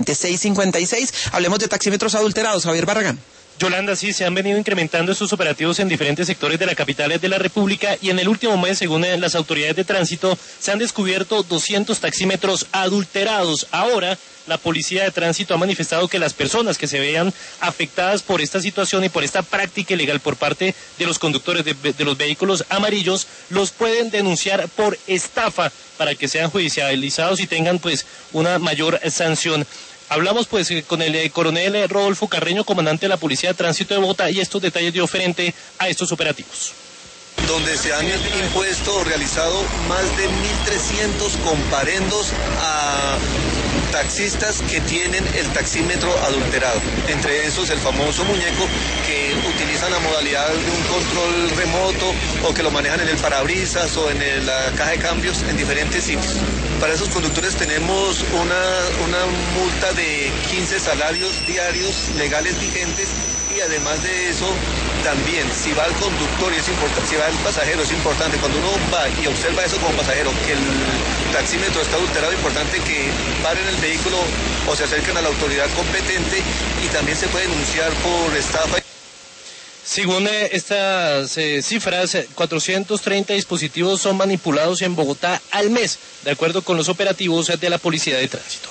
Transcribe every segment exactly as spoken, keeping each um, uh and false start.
seis cincuenta y seis, hablemos de taxímetros adulterados. Javier Barragán. Yolanda, sí, se han venido incrementando estos operativos en diferentes sectores de la capital de la República y en el último mes, según las autoridades de tránsito, se han descubierto doscientos taxímetros adulterados. Ahora, la Policía de Tránsito ha manifestado que las personas que se vean afectadas por esta situación y por esta práctica ilegal por parte de los conductores de, de los vehículos amarillos, los pueden denunciar por estafa para que sean judicializados y tengan pues una mayor sanción. Hablamos pues con el eh, coronel Rodolfo Carreño, comandante de la Policía de Tránsito de Bogotá, y estos detalles dio frente a estos operativos. Donde se han impuesto o realizado más de mil trescientos comparendos a taxistas que tienen el taxímetro adulterado. Entre esos el famoso muñeco que utilizan la modalidad de un control remoto o que lo manejan en el parabrisas o en el, la caja de cambios en diferentes sitios. Para esos conductores tenemos una, una multa de quince salarios diarios legales vigentes y además de eso también si va el conductor y es importante, si va el pasajero es importante, cuando uno va y observa eso como pasajero, que el taxímetro está adulterado, es importante que paren el vehículo o se acerquen a la autoridad competente y también se puede denunciar por estafa. Según eh, estas eh, cifras, cuatrocientos treinta dispositivos son manipulados en Bogotá al mes, de acuerdo con los operativos de la Policía de Tránsito.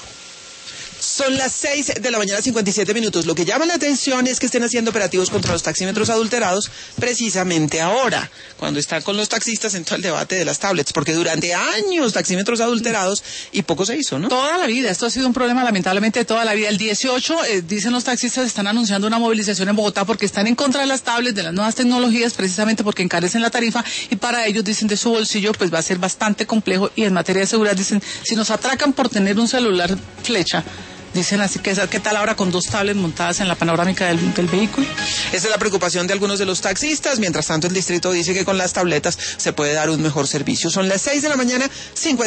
Son las seis de la mañana, cincuenta y siete minutos. Lo que llama la atención es que estén haciendo operativos contra los taxímetros adulterados precisamente ahora, cuando están con los taxistas en todo el debate de las tablets, porque durante años taxímetros adulterados y poco se hizo, ¿no? Toda la vida, esto ha sido un problema lamentablemente de toda la vida. El dieciocho, eh, dicen los taxistas, están anunciando una movilización en Bogotá porque están en contra de las tablets, de las nuevas tecnologías, precisamente porque encarecen la tarifa y para ellos, dicen, de su bolsillo, pues va a ser bastante complejo y en materia de seguridad, dicen, si nos atracan por tener un celular flecha, dicen así que ¿qué tal ahora con dos tablets montadas en la panorámica del, del vehículo? Esa es la preocupación de algunos de los taxistas. Mientras tanto, el distrito dice que con las tabletas se puede dar un mejor servicio. Son las seis de la mañana, cincuenta